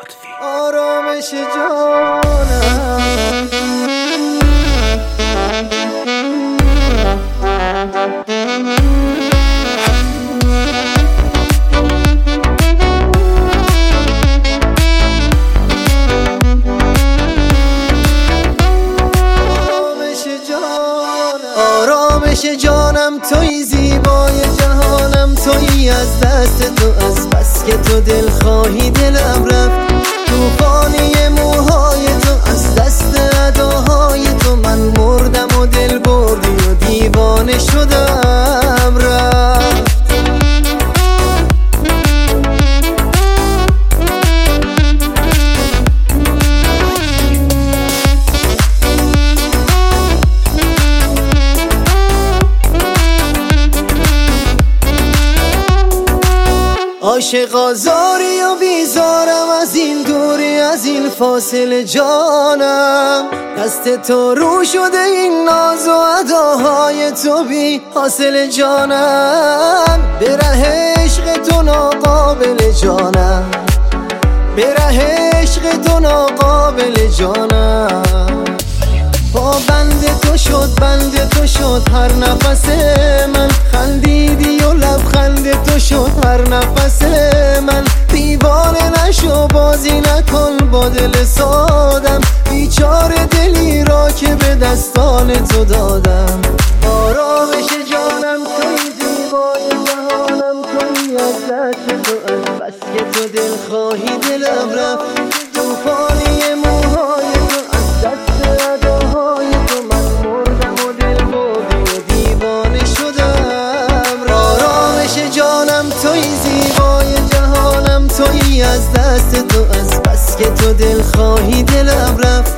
آرامش جانم آرامش جانم توی زیبای جهانم توی از دست تو از بس که تو دل خواهی دلم رفت توفانی موهای تو از دست اداهای تو من مردم و دل بردی و دیوانه شدم رفت عاشق آزاری و بیزارم از این دوری از این فاصله جانم دست تو رو شده این ناز و اداهای تو بی حاصل جانم به ره عشق تو ناقابل جانم به ره عشق تو ناقابل جانم با بند تو شد بند تو شد هر نفس من خندیدی و لبخند تو شد هر نفس من دیوانه نشو بازی نکن با دل سادم بیچاره دلی را که به دستان تو دادم آرامش جانم توی زیبای جهانم توی از دست تو از بس که تو دل خواهی دلم رفت توفانی موهای تو از دست اداهای تو من مردم و دل بردی و دیوانه شدم آرامش جانم توی زیبای جهانم توی از دست تو از بس که تو دل خواهی دلم رفت